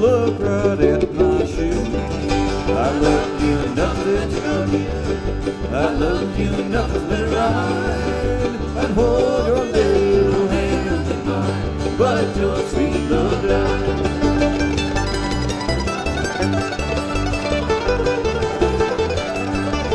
look right at my shoes. I love you enough to tell you, I love you enough to ride and hold your little hand in mine, but your sweet love died.